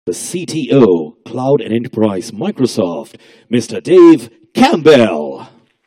the CTO, Cloud and Enterprise Microsoft, Mr. Dave Campbell.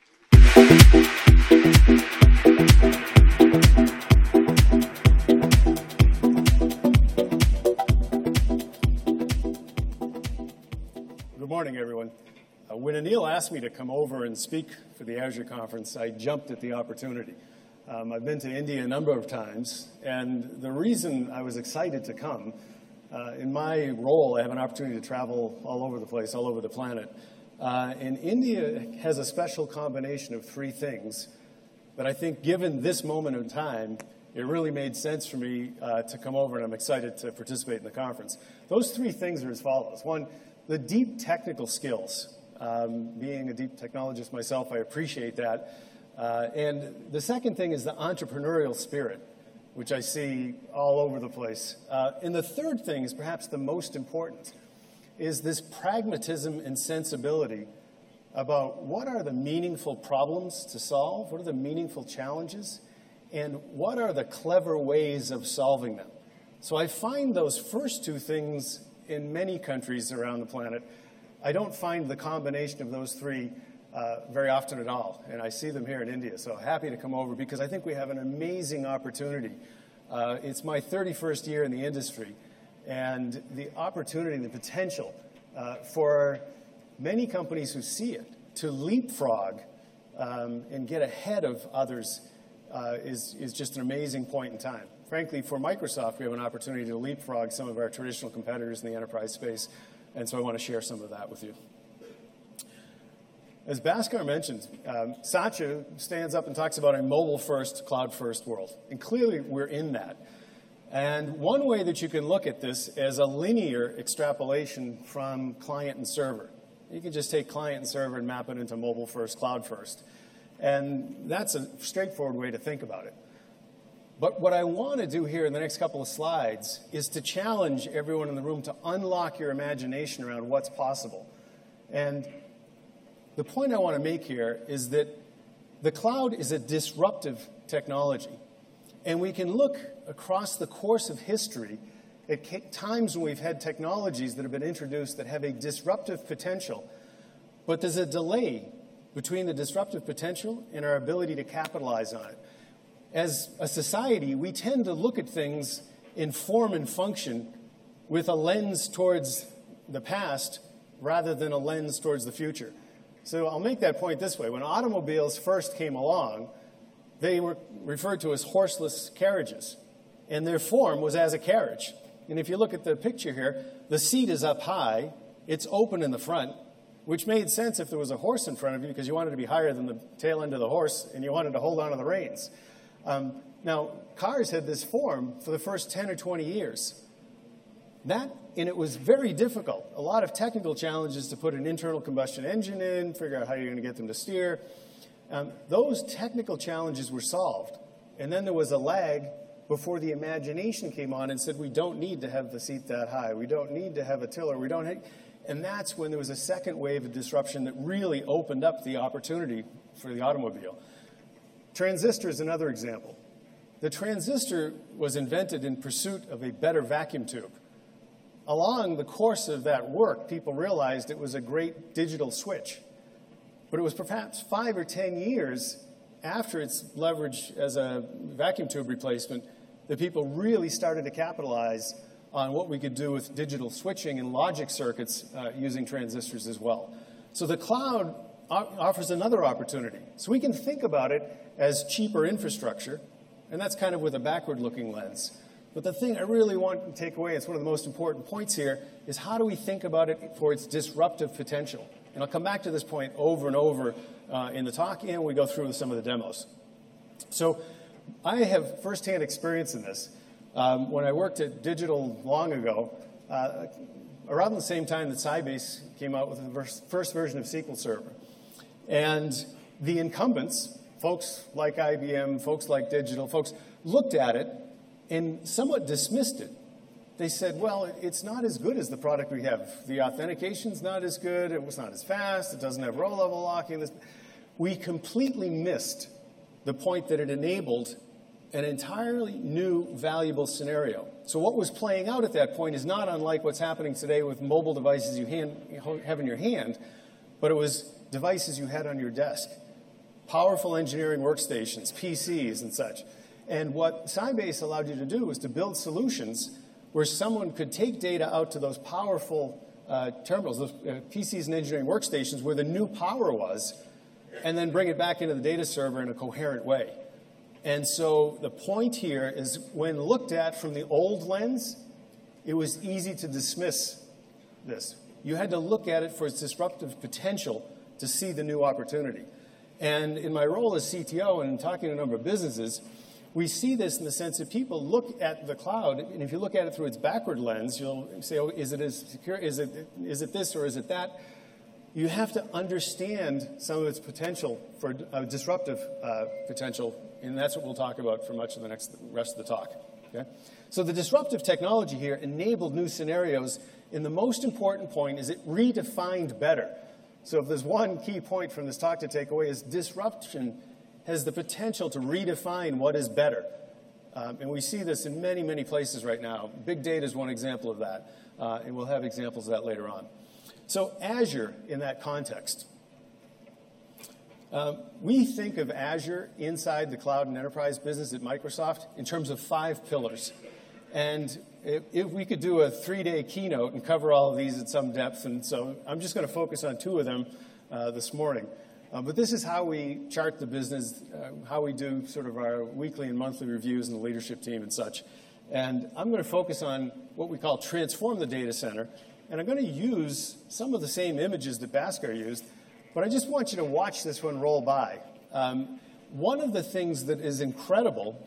Good morning, everyone. When Anil asked me to come over and speak for the Azure conference, I jumped at the opportunity. I've been to India a number of times, and the reason I was excited to come, in my role, I have an opportunity to travel all over the place, all over the planet. And India has a special combination of three things that I think, given this moment in time, it really made sense for me to come over, and I'm excited to participate in the conference. Those three things are as follows. One, the deep technical skills. Being a deep technologist myself, I appreciate that. And the second thing is the entrepreneurial spirit, which I see all over the place. And the third thing is perhaps the most important, is this pragmatism and sensibility about what are the meaningful problems to solve, what are the meaningful challenges, and what are the clever ways of solving them. So I find those first two things in many countries around the planet. I don't find the combination of those three very often at all, and I see them here in India. So happy to come over because I think we have an amazing opportunity. It's my 31st year in the industry, and the opportunity, the potential for many companies who see it to leapfrog and get ahead of others is just an amazing point in time. Frankly, for Microsoft, we have an opportunity to leapfrog some of our traditional competitors in the enterprise space, and so I want to share some of that with you. As Bhaskar mentioned, Satya stands up and talks about a mobile-first, cloud-first world. And clearly, we're in that. And one way that you can look at this is a linear extrapolation from client and server. You can just take client and server and map it into mobile-first, cloud-first. And that's a straightforward way to think about it. But what I want to do here in the next couple of slides is to challenge everyone in the room to unlock your imagination around what's possible. And the point I want to make here is that the cloud is a disruptive technology. And we can look across the course of history at times when we've had technologies that have been introduced that have a disruptive potential, but there's a delay between the disruptive potential and our ability to capitalize on it. As a society, we tend to look at things in form and function with a lens towards the past rather than a lens towards the future. So I'll make that point this way. When automobiles first came along, they were referred to as horseless carriages, and their form was as a carriage. And if you look at the picture here, the seat is up high, it's open in the front, which made sense if there was a horse in front of you because you wanted to be higher than the tail end of the horse and you wanted to hold on to the reins. Now, cars had this form for the first 10 or 20 years. And it was very difficult. A lot of technical challenges to put an internal combustion engine in, figure out how you're going to get them to steer. Those technical challenges were solved. And then there was a lag before the imagination came on and said, we don't need to have the seat that high. We don't need to have a tiller. And that's when there was a second wave of disruption that really opened up the opportunity for the automobile. Transistor is another example. The transistor was invented in pursuit of a better vacuum tube. Along the course of that work, people realized it was a great digital switch. But it was perhaps 5 or 10 years after its leverage as a vacuum tube replacement that people really started to capitalize on what we could do with digital switching and logic circuits using transistors as well. So the cloud offers another opportunity. So we can think about it as cheaper infrastructure, and that's kind of with a backward-looking lens. But the thing I really want to take away, it's one of the most important points here, is how do we think about it for its disruptive potential? And I'll come back to this point over and over in the talk and we go through some of the demos. So I have firsthand experience in this. When I worked at Digital long ago, around the same time that Sybase came out with the first version of SQL Server. And the incumbents, folks like IBM, folks like Digital, folks looked at it and somewhat dismissed it. They said, well, it's not as good as the product we have. The authentication's not as good. It was not as fast. It doesn't have row-level locking. We completely missed the point that it enabled an entirely new, valuable scenario. So what was playing out at that point is not unlike what's happening today with mobile devices you have in your hand, but it was devices you had on your desk. Powerful engineering workstations, PCs and such. And what Sybase allowed you to do was to build solutions where someone could take data out to those powerful terminals, those PCs and engineering workstations where the new power was, and then bring it back into the data server in a coherent way. And so the point here is when looked at from the old lens, it was easy to dismiss this. You had to look at it for its disruptive potential to see the new opportunity. And in my role as CTO and talking to a number of businesses, we see this in the sense that people look at the cloud, and if you look at it through its backward lens, you'll say, oh, is it as secure? Is it this or is it that? You have to understand some of its potential for disruptive potential, and that's what we'll talk about for much of the rest of the talk. Okay? So the disruptive technology here enabled new scenarios, and the most important point is it redefined better. So if there's one key point from this talk to take away is disruption has the potential to redefine what is better. And we see this in many, many places right now. Big data is one example of that, and we'll have examples of that later on. So Azure in that context. We think of Azure inside the cloud and enterprise business at Microsoft in terms of 5 pillars. And if we could do a 3-day keynote and cover all of these at some depth, and so I'm just going to focus on 2 of them this morning. But this is how we chart the business, how we do sort of our weekly and monthly reviews and the leadership team and such. And I'm going to focus on what we call transform the data center. And I'm going to use some of the same images that Bhaskar used, but I just want you to watch this one roll by. One of the things that is incredible,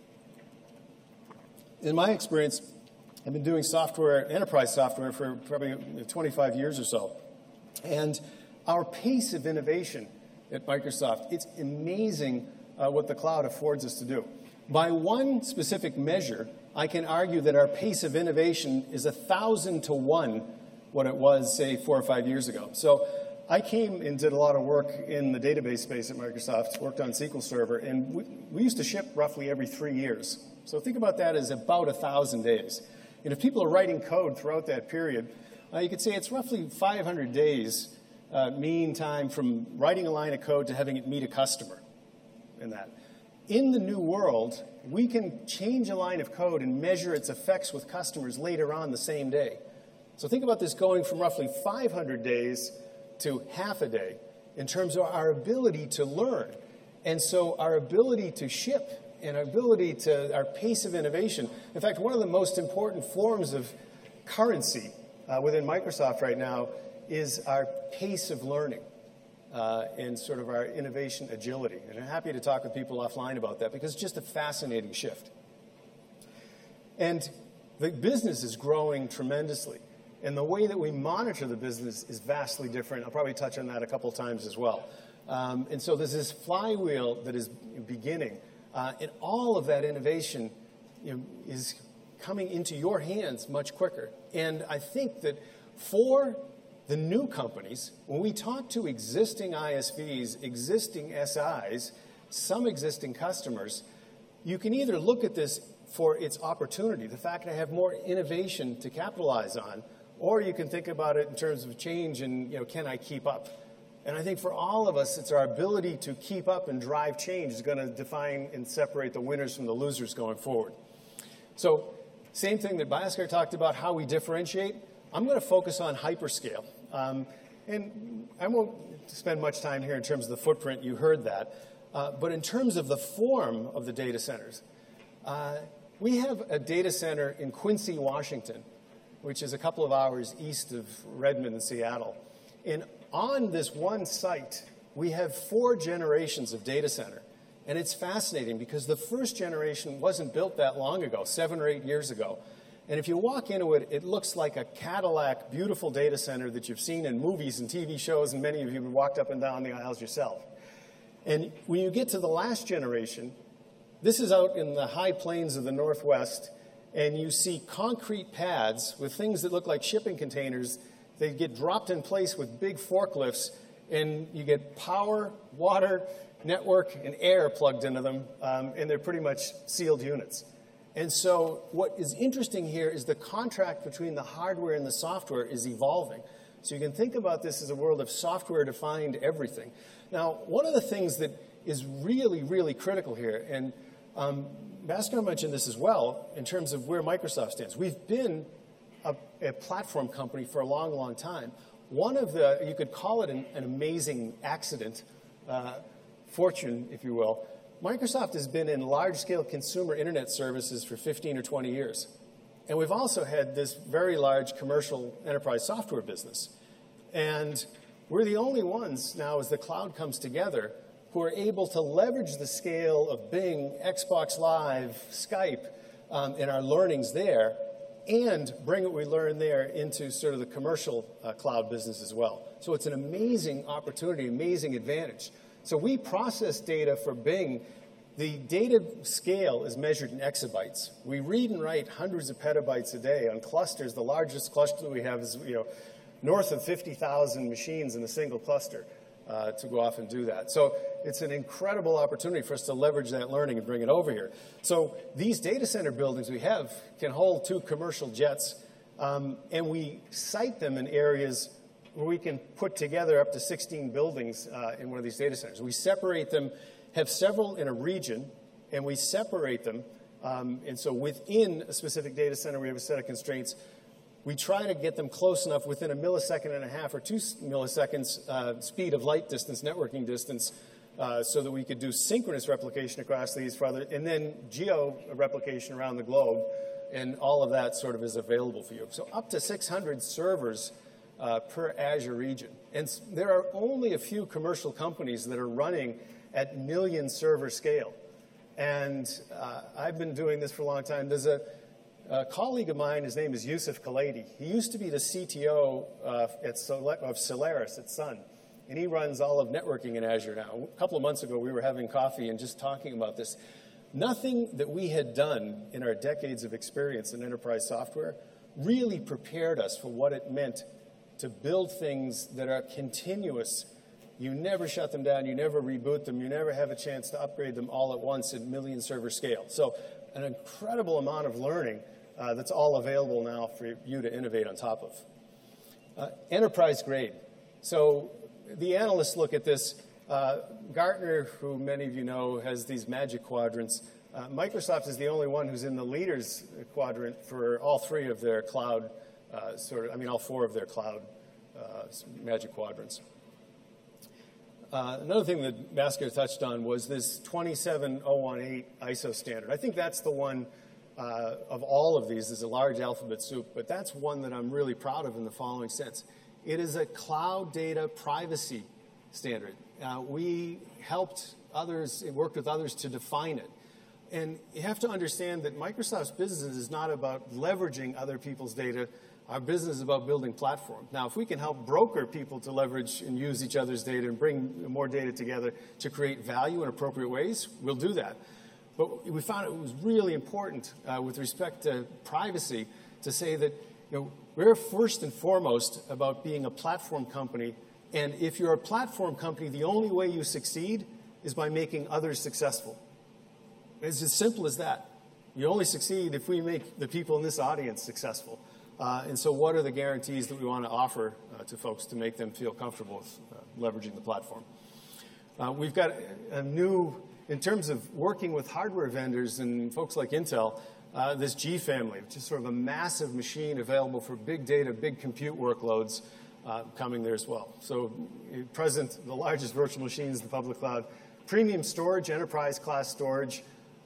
in my experience, I've been doing software, enterprise software, for probably 25 years or so. And our pace of innovation at Microsoft, it's amazing what the cloud affords us to do. By one specific measure, I can argue that our pace of innovation is 1,000 to 1 what it was, say, 4 or 5 years ago. So I came and did a lot of work in the database space at Microsoft, worked on SQL Server, and we used to ship roughly every 3 years. So think about that as about 1,000 days. And if people are writing code throughout that period, you could say it's roughly 500 days mean time from writing a line of code to having it meet a customer in that. In the new world, we can change a line of code and measure its effects with customers later on the same day. So think about this going from roughly 500 days to half a day in terms of our ability to learn. And so our ability to ship and our pace of innovation. In fact, one of the most important forms of currency within Microsoft right now is our pace of learning and sort of our innovation agility. And I'm happy to talk with people offline about that because it's just a fascinating shift. And the business is growing tremendously. And the way that we monitor the business is vastly different. I'll probably touch on that a couple times as well. And so there's this flywheel that is beginning. And all of that innovation is coming into your hands much quicker. And I think that for the new companies, when we talk to existing ISVs, existing SIs, some existing customers, you can either look at this for its opportunity, the fact that I have more innovation to capitalize on, or you can think about it in terms of change and, can I keep up? And I think for all of us, it's our ability to keep up and drive change is going to define and separate the winners from the losers going forward. So same thing that Bhaskar talked about, how we differentiate. I'm going to focus on hyperscale. And I won't spend much time here in terms of the footprint. You heard that. But in terms of the form of the data centers, we have a data center in Quincy, Washington, which is a couple of hours east of Redmond and Seattle. And on this one site, we have 4 generations of data center. And it's fascinating because the first generation wasn't built that long ago, 7 or 8 years ago. And if you walk into it, it looks like a Cadillac, beautiful data center that you've seen in movies and TV shows, and many of you have walked up and down the aisles yourself. And when you get to the last generation, this is out in the high plains of the Northwest, and you see concrete pads with things that look like shipping containers. They get dropped in place with big forklifts, and you get power, water, network, and air plugged into them, and they're pretty much sealed units. And so what is interesting here is the contract between the hardware and the software is evolving. So you can think about this as a world of software-defined everything. Now, one of the things that is really, really critical here, and Bhaskar mentioned this as well, in terms of where Microsoft stands. We've been a platform company for a long, long time. One of the, you could call it an amazing accident, fortune, if you will. Microsoft has been in large-scale consumer internet services for 15 or 20 years. And we've also had this very large commercial enterprise software business. And we're the only ones now, as the cloud comes together, who are able to leverage the scale of Bing, Xbox Live, Skype, and our learnings there, and bring what we learn there into sort of the commercial cloud business as well. So it's an amazing opportunity, amazing advantage. So we process data for Bing. The data scale is measured in exabytes. We read and write hundreds of petabytes a day on clusters. The largest cluster we have is north of 50,000 machines in a single cluster to go off and do that. So it's an incredible opportunity for us to leverage that learning and bring it over here. So these data center buildings we have can hold 2 commercial jets, and we site them in areas where we can put together up to 16 buildings in one of these data centers. We separate them, have several in a region, and we separate them. And so within a specific data center, we have a set of constraints. We try to get them close enough within a millisecond and a half or 2 milliseconds speed of light distance, networking distance, so that we could do synchronous replication across these for other, and then geo replication around the globe, and all of that sort of is available for you. So up to 600 servers per Azure region. And there are only a few commercial companies that are running at million server scale. And I've been doing this for a long time. There's a colleague of mine, his name is Yusuf Khaledi. He used to be the CTO of Solaris at Sun. And he runs all of networking in Azure now. A couple of months ago, we were having coffee and just talking about this. Nothing that we had done in our decades of experience in enterprise software really prepared us for what it meant to build things that are continuous. You never shut them down, you never reboot them, you never have a chance to upgrade them all at once at million server scale. So an incredible amount of learning that's all available now for you to innovate on top of. Enterprise grade. So the analysts look at this. Gartner, who many of you know, has these magic quadrants. Microsoft is the only one who's in the leaders quadrant for all 3 of their cloud all 4 of their cloud magic quadrants. Another thing that Bhaskar touched on was this 27018 ISO standard. I think that's the one of all of these. There's a large alphabet soup, but that's one that I'm really proud of in the following sense. It is a cloud data privacy standard. We helped others, worked with others to define it. And you have to understand that Microsoft's business is not about leveraging other people's data. Our business is about building platform. Now, if we can help broker people to leverage and use each other's data and bring more data together to create value in appropriate ways, we'll do that. But we found it was really important with respect to privacy to say that we're first and foremost about being a platform company. And if you're a platform company, the only way you succeed is by making others successful. It's as simple as that. You only succeed if we make the people in this audience successful. And so what are the guarantees that we want to offer to folks to make them feel comfortable with leveraging the platform? We've got a new, in terms of working with hardware vendors and folks like Intel, this G family, which is sort of a massive machine available for big data, big compute workloads coming there as well. So present, the largest virtual machines in the public cloud, premium storage, enterprise class storage,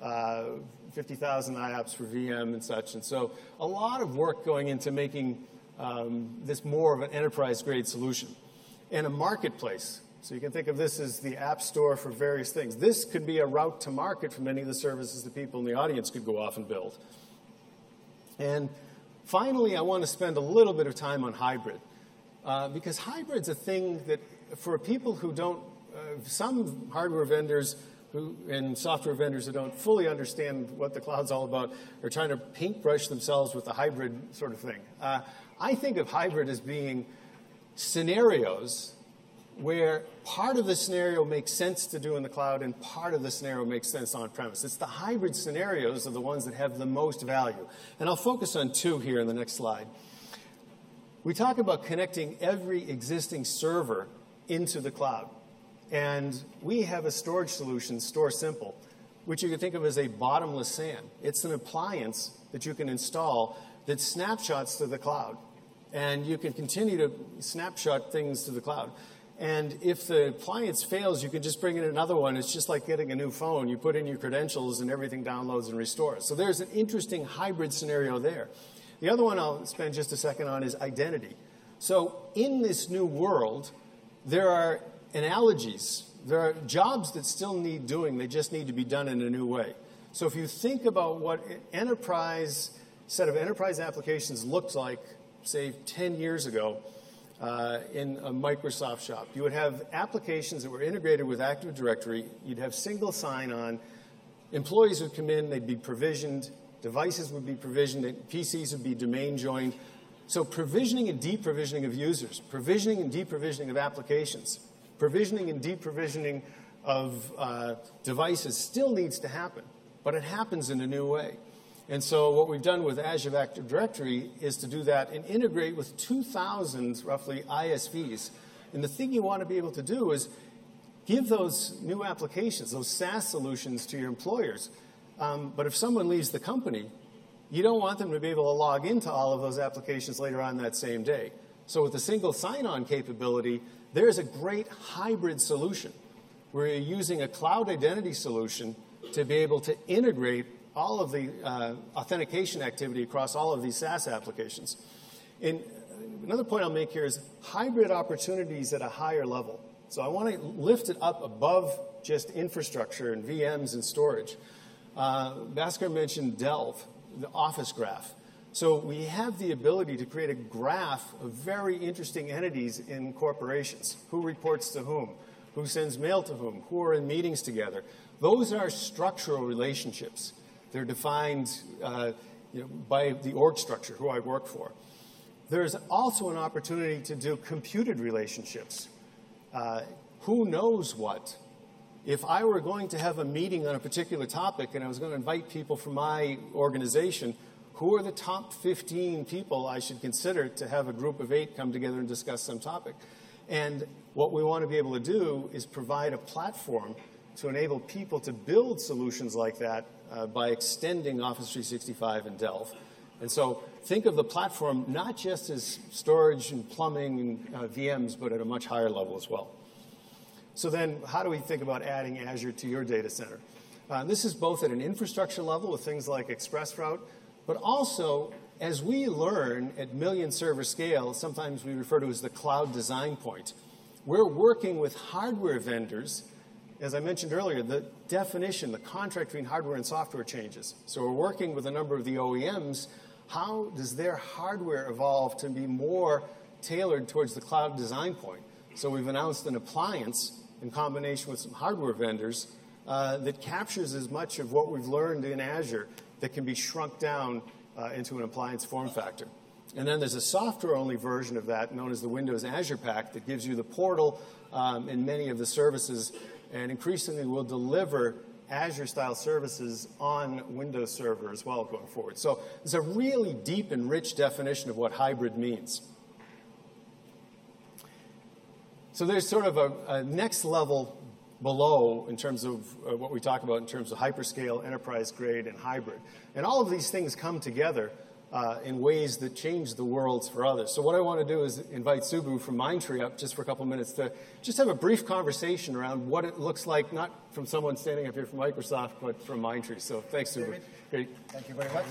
50,000 IOPS for VM and such. And so a lot of work going into making this more of an enterprise-grade solution. And a marketplace. So you can think of this as the app store for various things. This could be a route to market for many of the services that people in the audience could go off and build. And finally, I want to spend a little bit of time on hybrid. Because hybrid's a thing that for people who don't, some hardware vendors and software vendors who don't fully understand what the cloud's all about are trying to paintbrush themselves with the hybrid sort of thing. I think of hybrid as being scenarios where part of the scenario makes sense to do in the cloud and part of the scenario makes sense on-premise. It's the hybrid scenarios are the ones that have the most value. And I'll focus on two here in the next slide. We talk about connecting every existing server into the cloud. And we have a storage solution, StorSimple, which you can think of as a bottomless SAN. It's an appliance that you can install that snapshots to the cloud. And you can continue to snapshot things to the cloud. And if the appliance fails, you can just bring in another one. It's just like getting a new phone. You put in your credentials and everything downloads and restores. So there's an interesting hybrid scenario there. The other one I'll spend just a second on is identity. So in this new world, there are analogies. There are jobs that still need doing. They just need to be done in a new way. So if you think about what an set of enterprise applications looked like, say, 10 years ago in a Microsoft shop, you would have applications that were integrated with Active Directory. You'd have single sign-on. Employees would come in. They'd be provisioned. Devices would be provisioned. PCs would be domain joined. So provisioning and deprovisioning of users, provisioning and deprovisioning of applications, provisioning and deprovisioning of devices still needs to happen, but it happens in a new way. And so what we've done with Azure Active Directory is to do that and integrate with 2,000, roughly, ISVs. And the thing you want to be able to do is give those new applications, those SaaS solutions to your employers. But if someone leaves the company, you don't want them to be able to log into all of those applications later on that same day. So with the single sign-on capability, there's a great hybrid solution where you're using a cloud identity solution to be able to integrate all of the authentication activity across all of these SaaS applications. And another point I'll make here is hybrid opportunities at a higher level. So I want to lift it up above just infrastructure and VMs and storage. Bhaskar mentioned Delve, the Office graph. So we have the ability to create a graph of very interesting entities in corporations. Who reports to whom? Who sends mail to whom? Who are in meetings together? Those are structural relationships. They're defined by the org structure, who I work for. There's also an opportunity to do computed relationships. Who knows what? If I were going to have a meeting on a particular topic and I was going to invite people from my organization, who are the top 15 people I should consider to have a group of 8 come together and discuss some topic? And what we want to be able to do is provide a platform to enable people to build solutions like that by extending Office 365 and Delve. And so think of the platform not just as storage and plumbing and VMs, but at a much higher level as well. So then how do we think about adding Azure to your data center? This is both at an infrastructure level with things like ExpressRoute, but also as we learn at million server scale, sometimes we refer to as the cloud design point. We're working with hardware vendors. As I mentioned earlier, the definition, the contract between hardware and software changes. So we're working with a number of the OEMs. How does their hardware evolve to be more tailored towards the cloud design point? So we've announced an appliance in combination with some hardware vendors that captures as much of what we've learned in Azure that can be shrunk down into an appliance form factor. And then there's a software-only version of that known as the Windows Azure Pack that gives you the portal and many of the services, and increasingly will deliver Azure-style services on Windows Server as well going forward. So there's a really deep and rich definition of what hybrid means. So there's sort of a next level below in terms of what we talk about in terms of hyperscale, enterprise grade, and hybrid. And all of these things come together in ways that change the worlds for others. So what I want to do is invite Subbu from Mindtree up just for a couple minutes to just have a brief conversation around what it looks like, not from someone standing up here from Microsoft, but from Mindtree. So thanks, Subbu. Great. Thank you very much.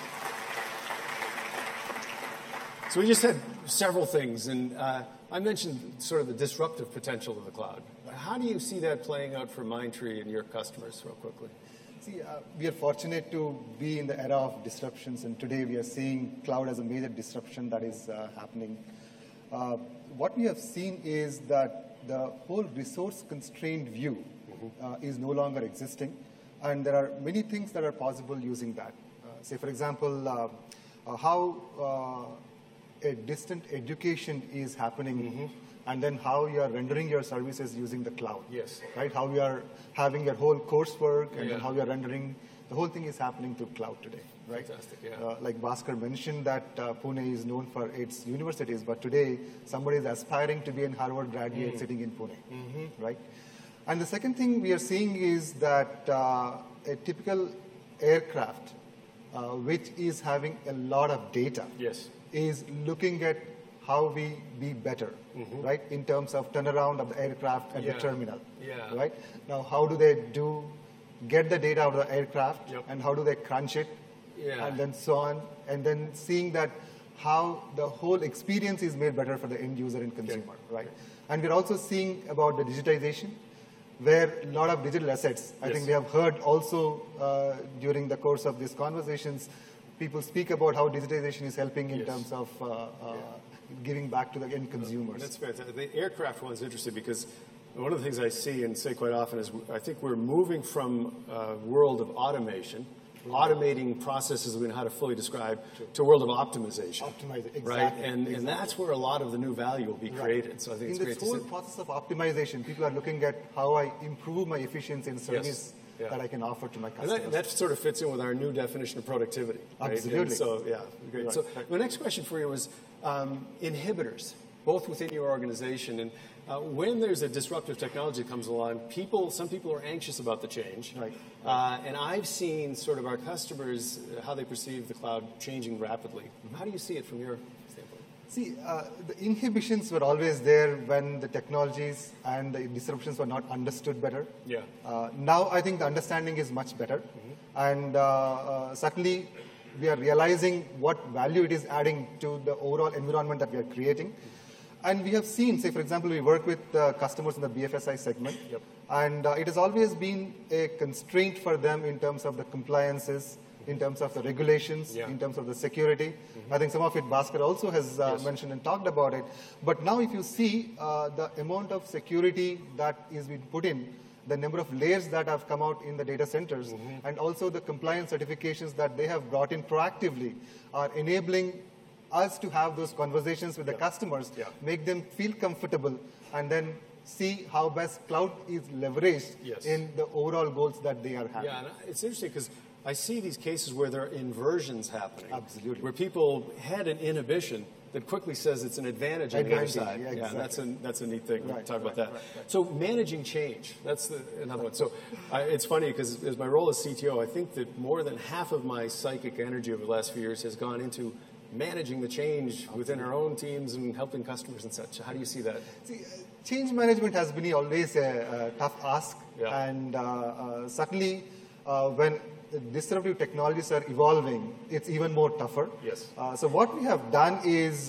So we just had several things, and I mentioned sort of the disruptive potential of the cloud. How do you see that playing out for Mindtree and your customers real quickly? See, we are fortunate to be in the era of disruptions, and today we are seeing cloud as a major disruption that is happening. What we have seen is that the whole resource-constrained view is no longer existing, and there are many things that are possible using that. Say, for example, how a distant education is happening, and then how you are rendering your services using the cloud. Yes. Right? How you are having your whole coursework, and then how you are rendering. The whole thing is happening through cloud today. Right? Fantastic, yeah. Like Bhaskar mentioned that Pune is known for its universities, but today somebody is aspiring to be a Harvard graduate sitting in Pune. Right? And the second thing we are seeing is that a typical aircraft, which is having a lot of data, Yes. is looking at how we be better, right, in terms of turnaround of the aircraft at the terminal. Yeah. Right? Now, how do they get the data out of the aircraft, Yep. and how do they crunch it, Yeah. and then so on, and then seeing that how the whole experience is made better for the end user and consumer, right? And we're also seeing about the digitization, where a lot of digital assets, I think we have heard also during the course of these conversations, people speak about how digitization is helping in terms of giving back to the end consumers. That's fantastic. The aircraft one's interesting because one of the things I see and say quite often is I think we're moving from a world of automation, automating processes we know how to fully describe, to a world of optimization. Exactly. Right? And that's where a lot of the new value will be created. So I think In it's this great to whole see. process of optimization, people are looking at how I improve my efficiency in service Yeah. that I can offer to my And customers. that sort of fits in with our new definition of productivity. Right? Absolutely. And so, yeah, great. Right, So right. the next question for you was inhibitors, both within your organization. And when there's a disruptive technology that comes along, some people are anxious about the change. Right. And I've seen sort of our customers, how they perceive the cloud changing rapidly. How do you see it from your standpoint? See, the inhibitions were always there when the technologies and the disruptions were not understood better. Yeah. Now I think the understanding is much better. And certainly we are realizing what value it is adding to the overall environment that we are creating. And we have seen, say, for example, we work with customers in the BFSI segment. Yep. And it has always been a constraint for them in terms of the compliances, in terms of the regulations, in terms of the security. I think some of it Bhaskar also has mentioned and talked about it. But now if you see the amount of security that is being put in, the number of layers that have come out in the data centers, and also the compliance certifications that they have brought in proactively are enabling us to have those conversations with the customers, make them feel comfortable, and then see how best cloud is leveraged in the overall goals that they are having. Yeah, and it's interesting because I see these cases where there are inversions happening. Absolutely. Where people had an inhibition that quickly says it's an advantage on the other side. Yeah, exactly. That's a neat thing. We'll Right, talk about that. right. So managing change, that's another one. So it's funny because as my role as CTO, I think that more than half of my psychic energy over the last few years has gone into managing the change within our own teams and helping customers and such. How do you see that? See, change management has been always a tough ask, Yeah. and certainly when disruptive technologies are evolving, it's even more tougher. Yes. So what we have done is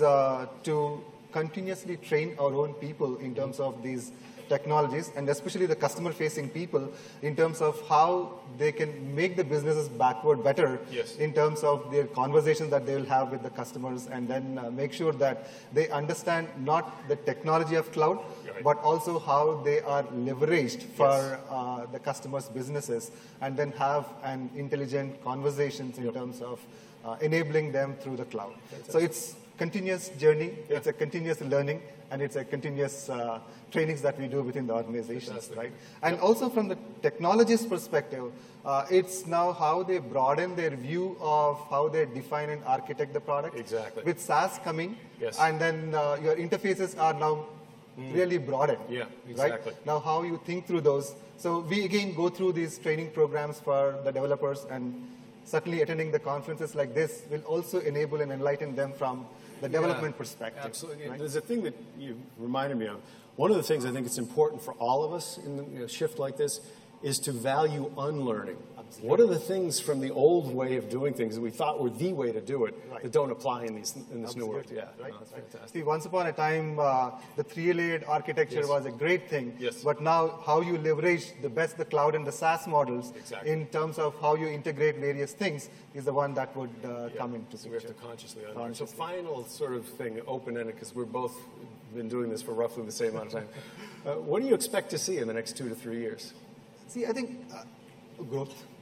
to continuously train our own people in terms of these technologies, and especially the customer-facing people, in terms of how they can make the businesses backward better in terms of their conversations that they will have with the customers, and then make sure that they understand not the technology of cloud, but also how they are leveraged for the customers' businesses, and then have an intelligent conversations in terms of enabling them through the cloud. So it's continuous journey, it's a continuous learning, and it's a continuous trainings that we do within the organizations, right? And also from the technologist perspective, it's now how they broaden their view of how they define and architect the product. Exactly. With SaaS coming, and then your interfaces are now really broadened. Yeah, exactly. Right? Now how you think through those. So we again go through these training programs for the developers, and certainly attending the conferences like this will also enable and enlighten them from the development perspective. Absolutely. Right? There's a thing that you reminded me of. One of the things I think it's important for all of us in a shift like this is to value unlearning. Absolutely. What are the things from the old way of doing things that we thought were the way to do it that don't apply in this new world? Yeah, right. No, that's fantastic. See, once upon a time, the three-layered architecture was a great thing. Yes. But now, how you leverage the cloud and the SaaS models in terms of how you integrate various things is the one that would come into So we have to picture. consciously unlearn. So final sort of thing, open-ended, because we're both been doing this for roughly the same amount of time. What do you expect to see in the next 2 to 3 years? See, I think growth.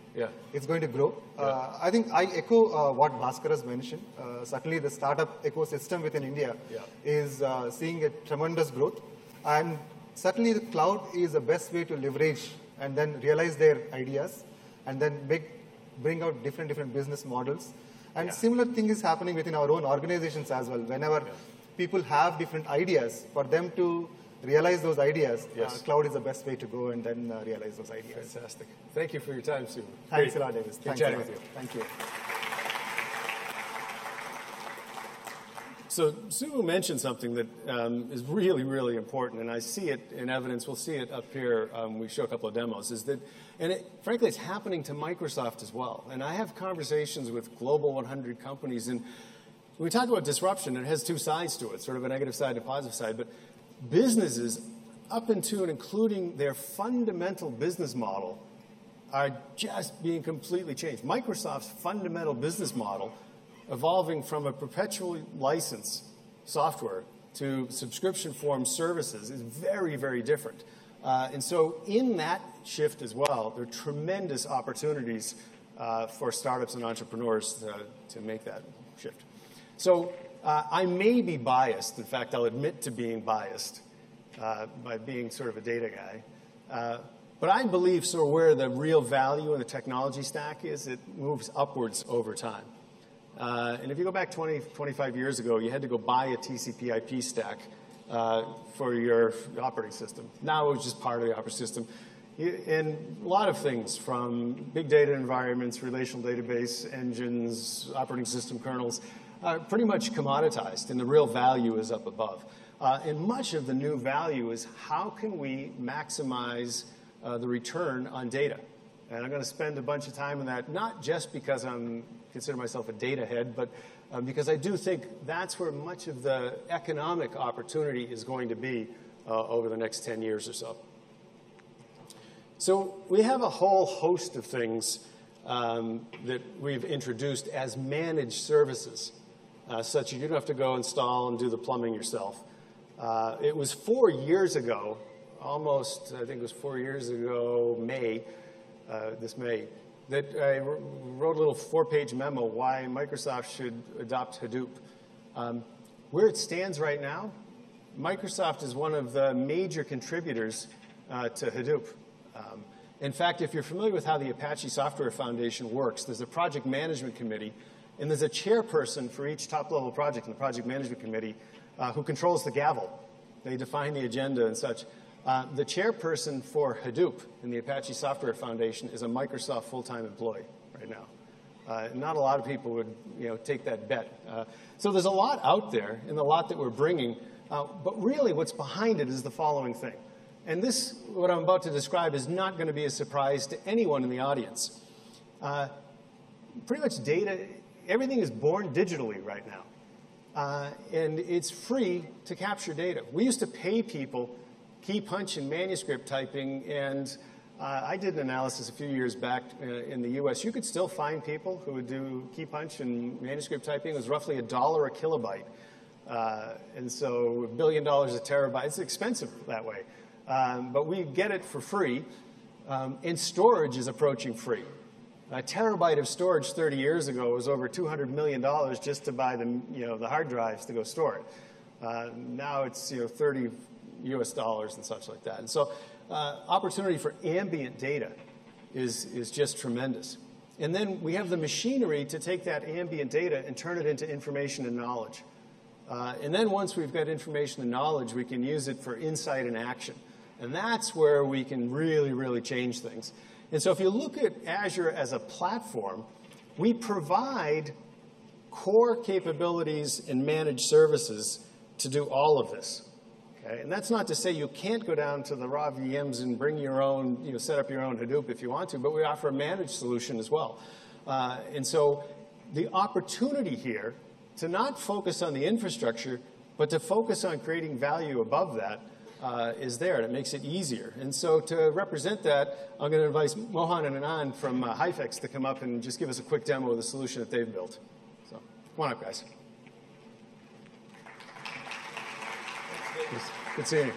Yeah. It's going to grow. I think I echo what Bhaskar has mentioned. Certainly the startup ecosystem within India is seeing a tremendous growth. And certainly the cloud is the best way to leverage and then realize their ideas and then bring out different business models. And similar thing is happening within our own organizations as well. Whenever people have different ideas, for them to realize those ideas, cloud is the best way to go and then realize those ideas. Fantastic. Thank you for your time, Sue. Thanks a lot, Davis. Good chatting with you. Thank you. So Sue mentioned something that is really, really important, and I see it in evidence. We'll see it up here. We show a couple of demos. Is that, and frankly, it's happening to Microsoft as well. And I have conversations with Global 100 companies, and when we talk about disruption, it has two sides to it, sort of a negative side and a positive side. But businesses, up into and including their fundamental business model, are just being completely changed. Microsoft's fundamental business model, evolving from a perpetually licensed software to subscription form services, is very, very different. And so in that shift as well, there are tremendous opportunities for startups and entrepreneurs to make that shift. So I may be biased. In fact, I'll admit to being biased by being sort of a data guy. But I believe sort of where the real value in the technology stack is, it moves upwards over time. And if you go back 20, 25 years ago, you had to go buy a TCP IP stack for your operating system. Now it was just part of the operating system. And a lot of things, from big data environments, relational database engines, operating system kernels, pretty much commoditized, and the real value is up above. And much of the new value is how can we maximize the return on data. And I'm going to spend a bunch of time on that, not just because I consider myself a data head, but because I do think that's where much of the economic opportunity is going to be over the next 10 years or so. So we have a whole host of things that we've introduced as managed services, such that you don't have to go install and do the plumbing yourself. It was 4 years ago, almost, I think it was 4 years ago, this May, that I wrote a little 4-page memo why Microsoft should adopt Hadoop. Where it stands right now, Microsoft is one of the major contributors to Hadoop. In fact, if you're familiar with how the Apache Software Foundation works, there's a project management committee, and there's a chairperson for each top-level project in the project management committee who controls the gavel. They define the agenda and such. The chairperson for Hadoop in the Apache Software Foundation is a Microsoft full-time employee right now. Not a lot of people would take that bet. So there's a lot out there and a lot that we're bringing. But really what's behind it is the following thing. And this, what I'm about to describe, is not going to be a surprise to anyone in the audience. Pretty much data, everything is born digitally right now. And it's free to capture data. We used to pay people key punch and manuscript typing, and I did an analysis a few years back in the US. You could still find people who would do key punch and manuscript typing. It was roughly $1 a kilobyte. And so $1 billion a terabyte. It's expensive that way. But we get it for free, and storage is approaching free. A terabyte of storage 30 years ago was over $200 million just to buy the hard drives to go store it. Now it's $30 US and such like that. And so opportunity for ambient data is just tremendous. And then we have the machinery to take that ambient data and turn it into information and knowledge. And then once we've got information and knowledge, we can use it for insight and action. And that's where we can really, really change things. And so if you look at Azure as a platform, we provide core capabilities and managed services to do all of this. Okay? And that's not to say you can't go down to the raw VMs and bring your own, set up your own Hadoop if you want to, but we offer a managed solution as well. And so the opportunity here to not focus on the infrastructure, but to focus on creating value above that is there, and it makes it easier. And so to represent that, I'm going to invite Mohan and Anand from Hyfix to come up and just give us a quick demo of the solution that they've built. So come on up, guys. Good seeing you.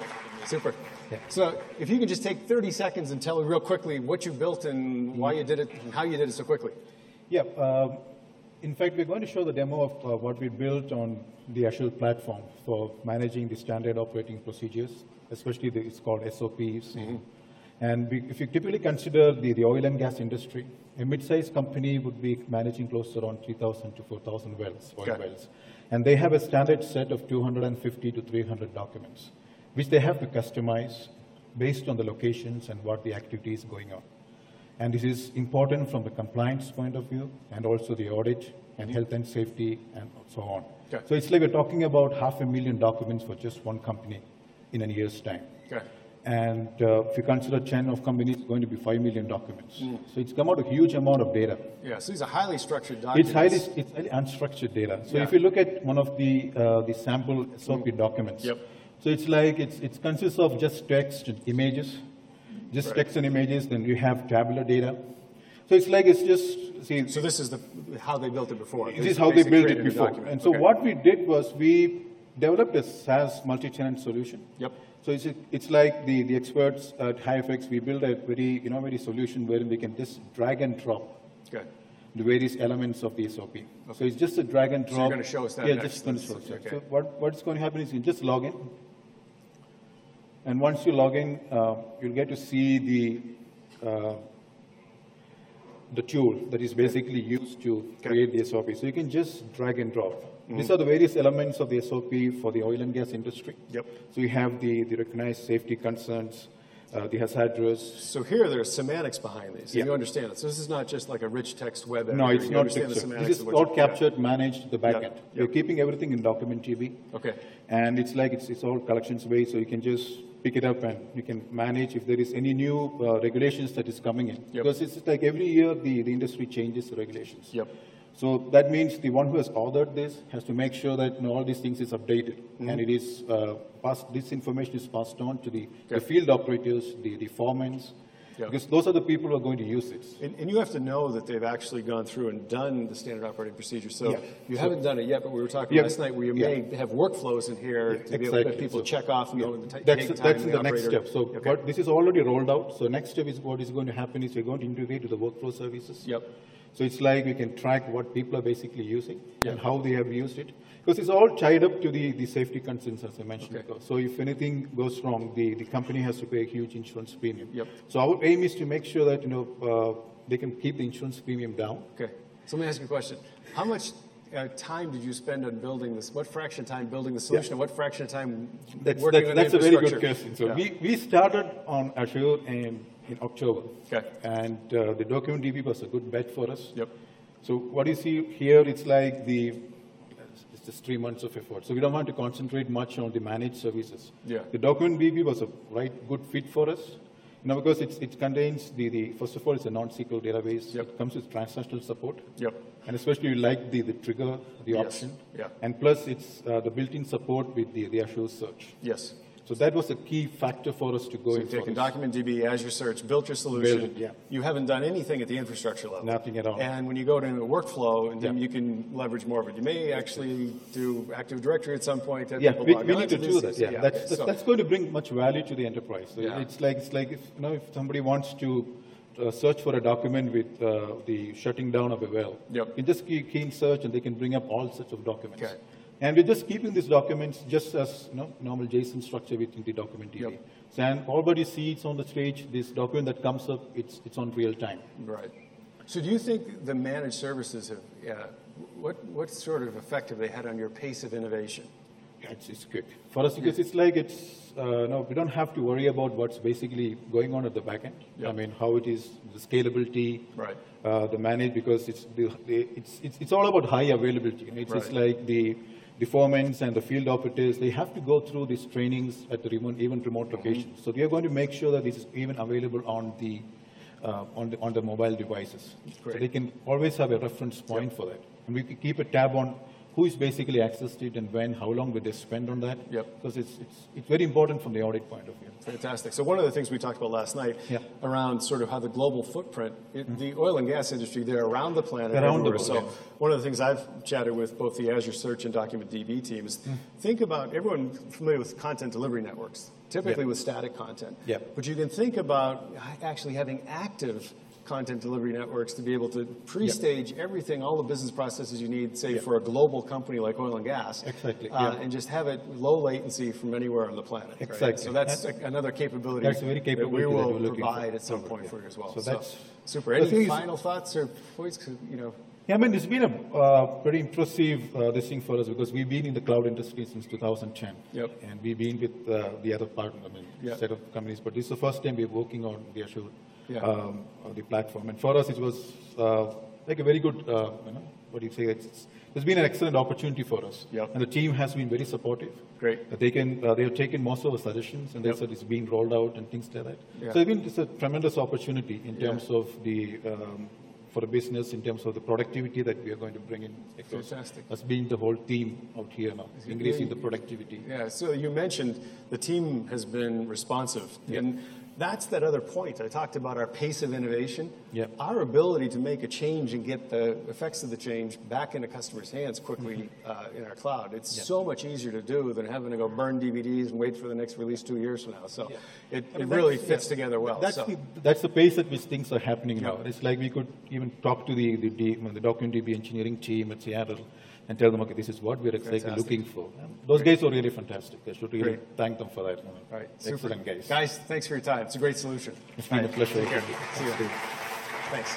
Super. Yeah. So if you could just take 30 seconds and tell me real quickly what you built and why you did it and how you did it so quickly. Yeah. In fact, we're going to show the demo of what we built on the Azure platform for managing the standard operating procedures, especially it's called SOPs. And if you typically consider the oil and gas industry, a mid-sized company would be managing close to around 3,000 to 4,000 wells, oil wells. And they have a standard set of 250 to 300 documents, which they have to customize based on the locations and what the activity is going on. And this is important from the compliance point of view and also the audit and health and safety and so on. Okay. So it's like we're talking about 500,000 documents for just one company in a year's time. Okay. And if you consider 10 of companies, it's going to be 5 million documents. So it's come out a huge amount of data. Yeah, so these are highly structured documents. It's highly unstructured data. So if you look at one of the sample SOP documents, so it's like it consists of just text and images, just text and images, then you have tabular data. So it's like it's just, see. So this is how they built it before. This is how they built it before. And so what we did was we developed a SaaS multi-tenant solution. Yep. So it's like the experts at HiFX, we built a very solution wherein we can just drag and drop the various elements of the SOP. So it's just a drag and drop. So you're going to show us that Yeah, next. just going to show us. Okay. So what's going to happen is you just log in. And once you log in, you'll get to see the tool that is basically used to create the SOP. So you can just drag and drop. These are the various elements of the SOP for the oil and gas industry. Yep. So you have the recognized safety concerns, the hazardous. So here there's semantics behind these. You understand it. So this is not just like a rich text web editor. No, it's you not understand the picture. semantics This is of what all you're- captured, managed, the backend. Yep. We're keeping everything in DocumentDB. Okay. And it's like it's all collections based, so you can just pick it up and you can manage if there is any new regulations that is coming in. Because it's like every year the industry changes the regulations. Yep. So that means the one who has authored this has to make sure that all these things is updated and it is this information is passed on to the field operators, the foremen, because those are the people who are going to use it. And you have to know that they've actually gone through and done the standard operating procedure. So you haven't done it yet, but we were talking last night where you may have workflows in here to be able to let people check off and know the take time That's of the next operator. step. So what, this is already rolled out. So next step is what is going to happen is we're going to integrate to the workflow services. Yep. So it's like we can track what people are basically using and how they have used it. Because it's all tied up to the safety concerns, as I mentioned. So if anything goes wrong, the company has to pay a huge insurance premium. Yep. So our aim is to make sure that they can keep the insurance premium down. Okay. So let me ask you a question. How much time did you spend on building this? What fraction of time building the solution and what fraction of time working on the infrastructure? That's a very good question. So we started on Azure in October. Okay. And the DocumentDB was a good bet for us. Yep. So what you see here, it's like it's just 3 months of effort. So we don't want to concentrate much on the managed services. Yeah. The DocumentDB was a good fit for us. Because it contains first of all, it's a non-SQL database. Yep. It comes with transactional support. Yep. And especially you like the trigger, the option. Yeah. And plus it's the built-in support with the Azure search. Yes. So that was a key factor for us to go in. You've taken DocumentDB, Azure Search, built your solution. You haven't done anything at the infrastructure level. Nothing at all. And when you go to a workflow, and then you can leverage more of it. You may actually do Active Directory at some point. We need to do that. That's going to bring much value to the enterprise. So it's like if somebody wants to search for a document with the shutting down of a well, you just key in search and they can bring up all sorts of documents. Okay. And we're just keeping these documents just as normal JSON structure within the DocumentDB. So, and everybody sees on the stage, this document that comes up, it's on real time. Right. So do you think the managed services have, what sort of effect have they had on your pace of innovation? It's good. For us, because it's like we don't have to worry about what's basically going on at the back end. I mean, how it is, the scalability, the manage, because it's all about high availability. It's like the foremen and the field operators, they have to go through these trainings at the remote locations. So we are going to make sure that this is even available on the mobile devices. So they can always have a reference point for that. And we can keep a tab on who is basically accessed it and when, how long will they spend on that? Yep. Because it's very important from the audit point of view. Fantastic. So one of the things we talked about last night around sort of how the global footprint, the oil and gas industry, they're around the planet everywhere. So one of the things I've chatted with both the Azure Search and Document DB teams, think about, everyone familiar with content delivery networks, typically with static content. But you can think about actually having active content delivery networks to be able to pre-stage everything, all the business processes you need, say, for a global company like oil and gas. Exactly. And just have it low latency from anywhere on the planet. Exactly. Right? So that's another capability, that we will provide at some point for you as well. So that's super. Any final thoughts or points? Yeah, I mean, it's been a pretty impressive this thing for us because we've been in the cloud industry since 2010. And we've been with the other partner, set of companies. But this is the first time we're working on the Azure the platform. And for us, it was like a very good, what do you say? It's been an excellent opportunity for us. And the team has been very supportive. Great. They have taken most of our suggestions, and they said it's being rolled out and things like that. So it's a tremendous opportunity in terms of the for the business, in terms of the productivity that we are going to bring in. Fantastic. That's been the whole theme out here now, increasing the productivity. Yeah, so you mentioned the team has been responsive. And that's that other point. I talked about our pace of innovation. Our ability to make a change and get the effects of the change back into customers' hands quickly in our cloud. It's so much easier to do than having to go burn DVDs and wait for the next release 2 years from now. So it really fits together well. That's the pace at which things are happening now. It's like we could even talk to the Document DB engineering team at Seattle and tell them, okay, this is what we're exactly looking for. And those guys were really fantastic. I should really thank them for that. Right. Excellent guys. Guys, thanks for your time. It's a great solution. It's been a pleasure. Take care. See you. Thanks.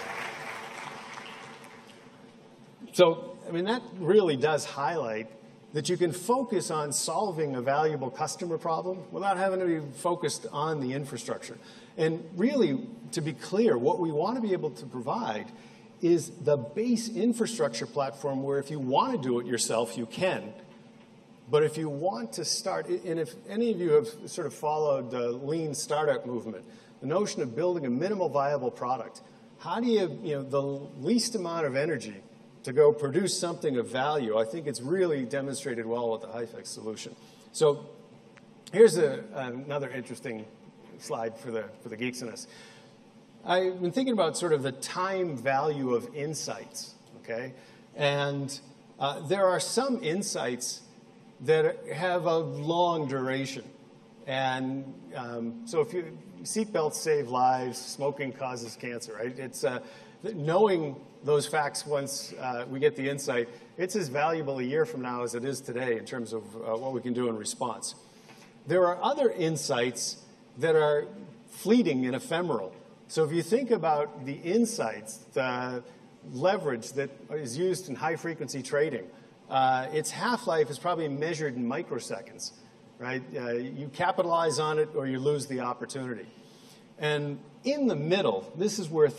So, I mean, that really does highlight that you can focus on solving a valuable customer problem without having to be focused on the infrastructure. And really, to be clear, what we want to be able to provide is the base infrastructure platform where if you want to do it yourself, you can. But if you want to start, and if any of you have sort of followed the lean startup movement, the notion of building a minimal viable product, how do you, the least amount of energy to go produce something of value? I think it's really demonstrated well with the HyFX solution. So here's another interesting slide for the geeks in us. I've been thinking about sort of the time value of insights, okay? And there are some insights that have a long duration. And so if seatbelts save lives, smoking causes cancer, right? It's knowing those facts once we get the insight, it's as valuable a year from now as it is today in terms of what we can do in response. There are other insights that are fleeting and ephemeral. So if you think about the insights, the leverage that is used in high-frequency trading, its half-life is probably measured in microseconds, right? You capitalize on it or you lose the opportunity. And in the middle, this is where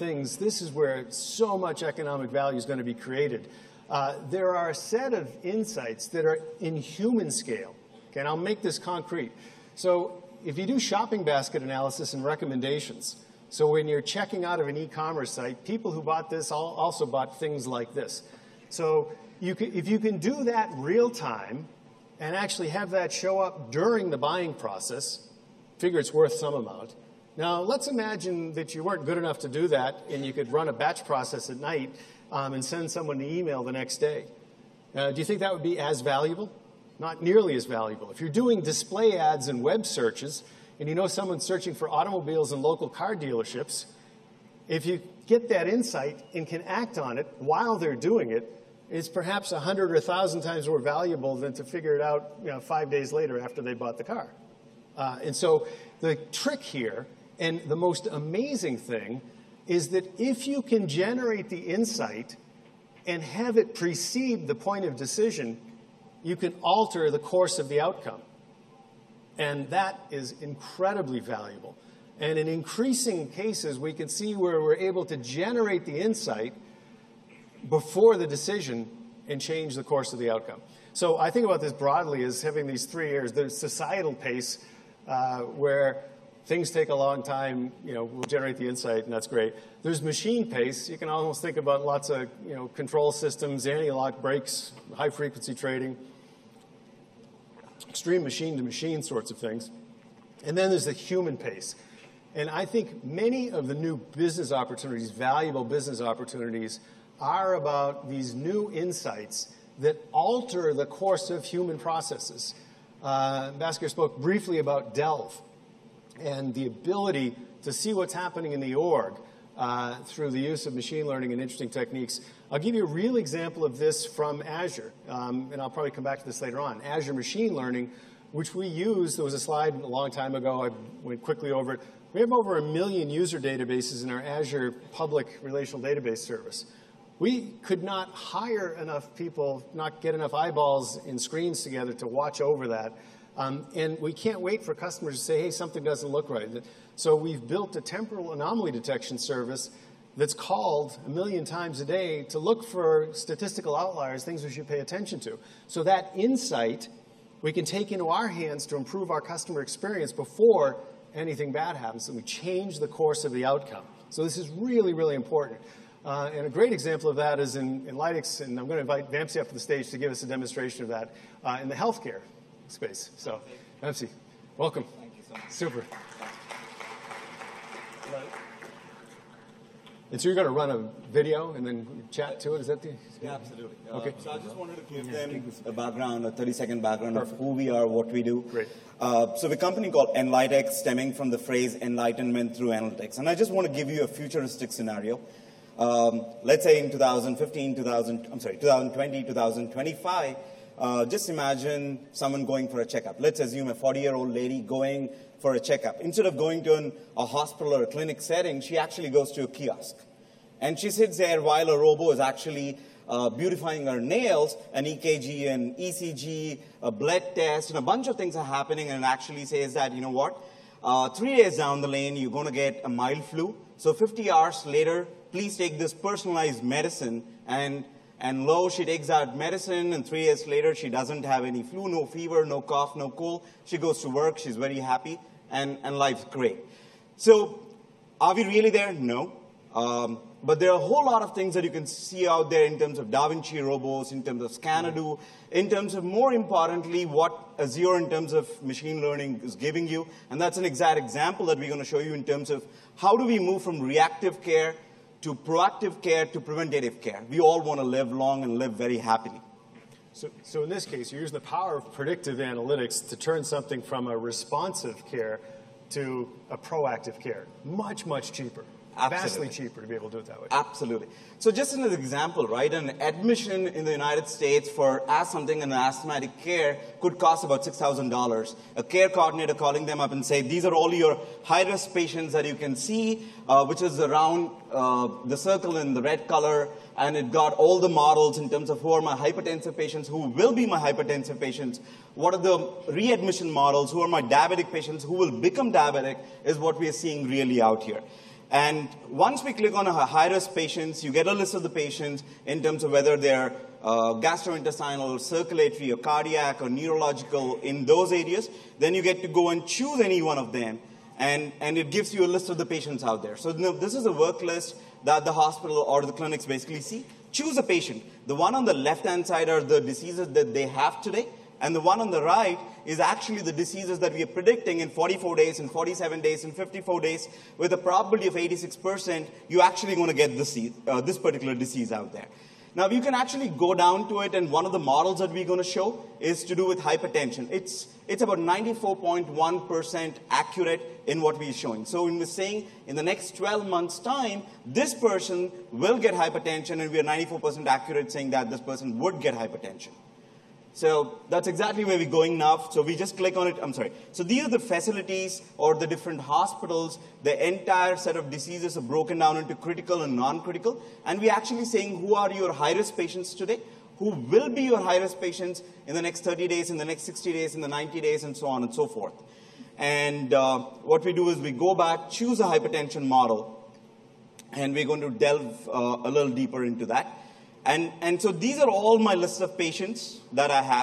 so much economic value is going to be created. There are a set of insights that are in human scale. Okay, and I'll make this concrete. So if you do shopping basket analysis and recommendations, so when you're checking out of an e-commerce site, people who bought this also bought things like this. So if you can do that real time and actually have that show up during the buying process, figure it's worth some amount. Now, let's imagine that you weren't good enough to do that and you could run a batch process at night and send someone an email the next day. Do you think that would be as valuable? Not nearly as valuable. If you're doing display ads and web searches, and you know someone's searching for automobiles in local car dealerships, if you get that insight and can act on it while they're doing it, it's perhaps 100 or 1,000 times more valuable than to figure it out 5 days later after they bought the car. And so the trick here, and the most amazing thing, is that if you can generate the insight and have it precede the point of decision, you can alter the course of the outcome. And that is incredibly valuable. And in increasing cases, we can see where we're able to generate the insight before the decision and change the course of the outcome. So I think about this broadly as having these 3 areas. There's societal pace, where things take a long time, we'll generate the insight, and that's great. There's machine pace. You can almost think about lots of, control systems, anti-lock brakes, high-frequency trading, extreme machine-to-machine sorts of things. And then there's the human pace. And I think many of the new business opportunities, valuable business opportunities, are about these new insights that alter the course of human processes. Bhaskar spoke briefly about Delve and the ability to see what's happening in the org through the use of machine learning and interesting techniques. I'll give you a real example of this from Azure, and I'll probably come back to this later on. Azure Machine Learning, which we use, there was a slide a long time ago, I went quickly over it. We have over 1 million user databases in our Azure public relational database service. We could not hire enough people, not get enough eyeballs and screens together to watch over that. And we can't wait for customers to say, hey, something doesn't look right. So we've built a temporal anomaly detection service that's called 1 million times a day to look for statistical outliers, things we should pay attention to. So that insight we can take into our hands to improve our customer experience before anything bad happens, and we change the course of the outcome. So this is really, really important. And a great example of that is in Lytx, and I'm going to invite Vamsi up to the stage to give us a demonstration of that in the healthcare space. So, Vamsi, welcome. Thank you so much. Super. And so you're going to run a video and then chat to it? Is that the? Yeah, absolutely. Okay. So I just wanted to give them a background, a 30-second background of who we are, what we do. Great. So we're a company called Enlightek, stemming from the phrase enlightenment through analytics. And I just want to give you a futuristic scenario. Let's say in 2020, 2025, just imagine someone going for a checkup. Let's assume a 40-year-old lady going for a checkup. Instead of going to a hospital or a clinic setting, she actually goes to a kiosk. And she sits there while a robo is actually beautifying her nails, an EKG, an ECG, a blood test, and a bunch of things are happening, and it actually says that, you know what, 3 days down the lane, you're going to get a mild flu. So 50 hours later, please take this personalized medicine, and lo, she takes that medicine, and 3 days later, she doesn't have any flu, no fever, no cough, no cold. She goes to work, she's very happy, and life's great. So are we really there? No. But there are a whole lot of things that you can see out there in terms of Da Vinci robots, in terms of Scanadu, in terms of, more importantly, what Azure in terms of machine learning is giving you. And that's an exact example that we're going to show you in terms of how do we move from reactive care to proactive care to preventative care. We all want to live long and live very happily. So in this case, you're using the power of predictive analytics to turn something from a responsive care to a proactive care. Much, much cheaper. Absolutely. Vastly cheaper to be able to do it that way. Absolutely. So just as an example, right, an admission in the United States for something in asthmatic care could cost about $6,000. A care coordinator calling them up and say, these are all your high-risk patients that you can see, which is around the circle in the red color, and it got all the models in terms of who are my hypertensive patients, who will be my hypertensive patients, what are the readmission models, who are my diabetic patients, who will become diabetic, is what we are seeing really out here. And once we click on high-risk patients, you get a list of the patients in terms of whether they're gastrointestinal, circulatory, or cardiac, or neurological in those areas. Then you get to go and choose any one of them, and it gives you a list of the patients out there. So this is a work list that the hospital or the clinics basically see. Choose a patient. The one on the left-hand side are the diseases that they have today, and the one on the right is actually the diseases that we are predicting in 44 days, in 47 days, in 54 days, with a probability of 86%, you're actually going to get this particular disease out there. Now, you can actually go down to it, and one of the models that we're going to show is to do with hypertension. It's about 94.1% accurate in what we're showing. So we're saying in the next 12 months' time, this person will get hypertension, and we are 94% accurate saying that this person would get hypertension. So that's exactly where we're going now. So we just click on it. I'm sorry. So these are the facilities or the different hospitals. The entire set of diseases are broken down into critical and non-critical. And we're actually saying who are your high-risk patients today, who will be your high-risk patients in the next 30 days, in the next 60 days, in the 90 days, and so on and so forth. And what we do is we go back, choose a hypertension model, and we're going to delve a little deeper into that. And so these are all my list of patients that I have.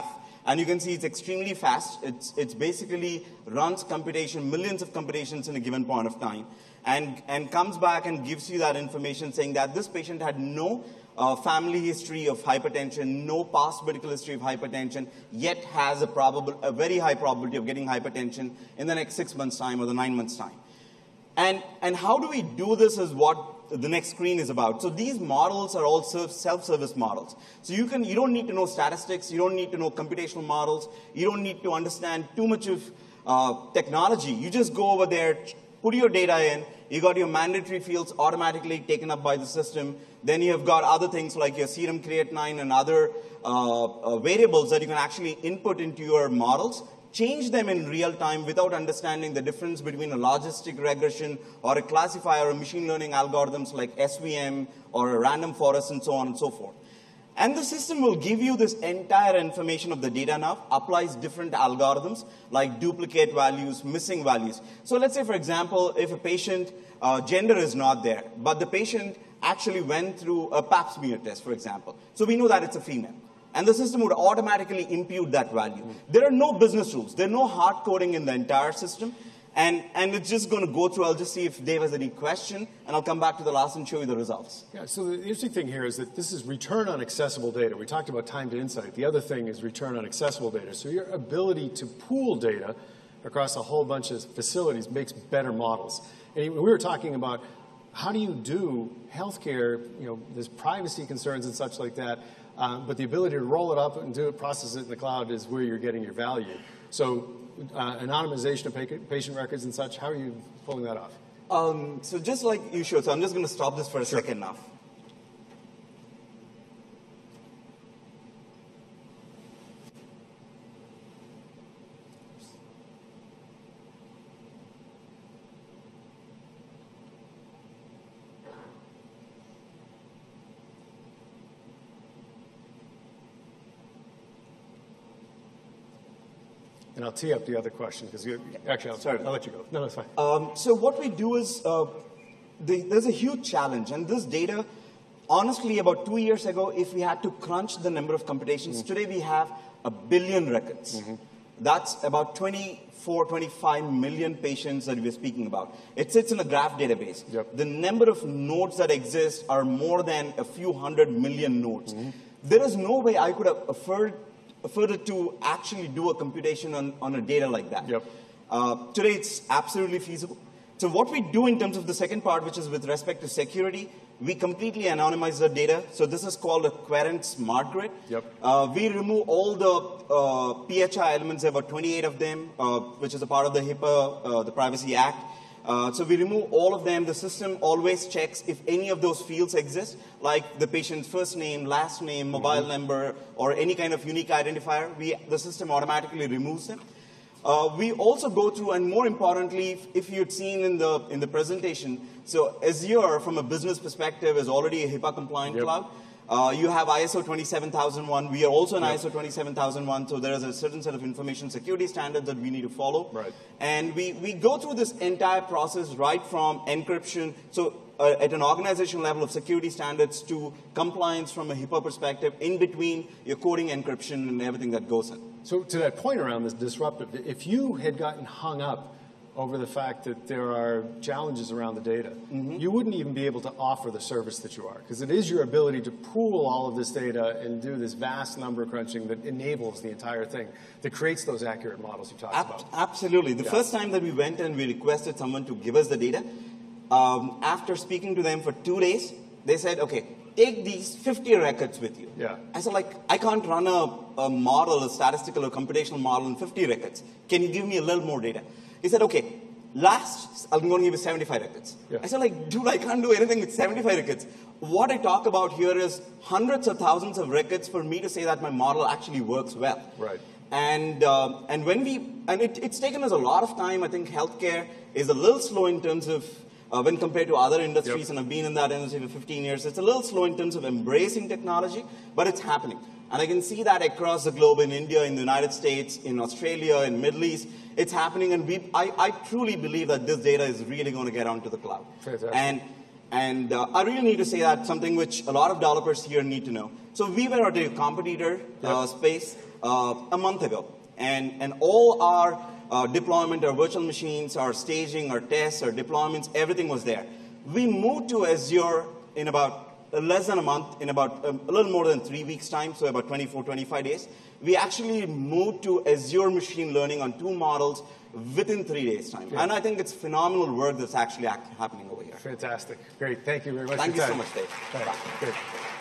And you can see it's extremely fast. It's basically runs computation, millions of computations in a given point of time, and comes back and gives you that information saying that this patient had no family history of hypertension, no past medical history of hypertension, yet has a very high probability of getting hypertension in the next 6 months' time or the 9 months' time. And how do we do this is what the next screen is about. So these models are all self-service models. So you don't need to know statistics, you don't need to know computational models, you don't need to understand too much of technology. You just go over there, put your data in, you got your mandatory fields automatically taken up by the system. Then you have got other things like your serum creatinine and other variables that you can actually input into your models, change them in real time without understanding the difference between a logistic regression or a classifier or machine learning algorithms like SVM or a random forest and so on and so forth. And the system will give you this entire information of the data now, applies different algorithms like duplicate values, missing values. So let's say, for example, if a patient gender is not there, but the patient actually went through a pap smear test, for example. So we know that it's a female. And the system would automatically impute that value. There are no business rules. There are no hard coding in the entire system. And it's just going to go through. I'll just see if Dave has any question, and I'll come back to the last and show you the results. Yeah, so the interesting thing here is that this is return on accessible data. We talked about time to insight. The other thing is return on accessible data. So your ability to pool data across a whole bunch of facilities makes better models. And we were talking about how do you do healthcare, there's privacy concerns and such like that, but the ability to roll it up and process it in the cloud is where you're getting your value. So anonymization of patient records and such, how are you pulling that off? So just like you showed, so I'm just going to stop this for a second now. And I'll tee up the other question, because I'll let you go. No, that's fine. So what we do is, there's a huge challenge, and this data, honestly, about 2 years ago, if we had to crunch the number of computations, today we have 1 billion records. That's about 24, 25 million patients that we're speaking about. It sits in a graph database. Yep. The number of nodes that exist are more than a few 100 million nodes. There is no way I could have afforded to actually do a computation on a data like that. Yep. Today, it's absolutely feasible. So what we do in terms of the second part, which is with respect to security, we completely anonymize the data. So this is called a Querent Smart Grid. Yep. We remove all the PHI elements, there were 28 of them, which is a part of the HIPAA, the Privacy Act. So we remove all of them. The system always checks if any of those fields exist, like the patient's first name, last name, mobile number, or any kind of unique identifier. The system automatically removes them. We also go through, and more importantly, if you'd seen in the presentation, so Azure, from a business perspective, is already a HIPAA-compliant cloud. You have ISO 27001. We are also in ISO 27001, so there is a certain set of information security standards that we need to follow. Right. And we go through this entire process right from encryption, so at an organization level of security standards to compliance from a HIPAA perspective, in between your coding, encryption, and everything that goes in. So to that point around this disruptive, if you had gotten hung up over the fact that there are challenges around the data, you wouldn't even be able to offer the service that you are, because it is your ability to pool all of this data and do this vast number crunching that enables the entire thing, that creates those accurate models you talked about. Absolutely. The first time that we went and we requested someone to give us the data, after speaking to them for 2 days, they said, okay, take these 50 records with you. Yeah. I said, I can't run a model, a statistical or computational model in 50 records. Can you give me a little more data? He said, okay, I'm going to give you 75 records. Yeah. I said, dude, I can't do anything with 75 records. What I talk about here is hundreds of thousands of records for me to say that my model actually works well. Right. And it's taken us a lot of time. I think healthcare is a little slow in terms of, when compared to other industries, and I've been in that industry for 15 years, it's a little slow in terms of embracing technology, but it's happening. And I can see that across the globe, in India, in the United States, in Australia, in Middle East. It's happening, and I truly believe that this data is really going to get onto the cloud. Fantastic. And I really need to say that something which a lot of developers here need to know. So we were at a competitor space a month ago, and all our deployment, our virtual machines, our staging, our tests, our deployments, everything was there. We moved to Azure in about less than a month, in about a little more than 3 weeks' time, so about 24, 25 days. We actually moved to Azure machine learning on 2 models within 3 days' time. Yeah. And I think it's phenomenal work that's actually happening over here. Fantastic. Great. Thank you very much. Thank you so much, Dave. Great.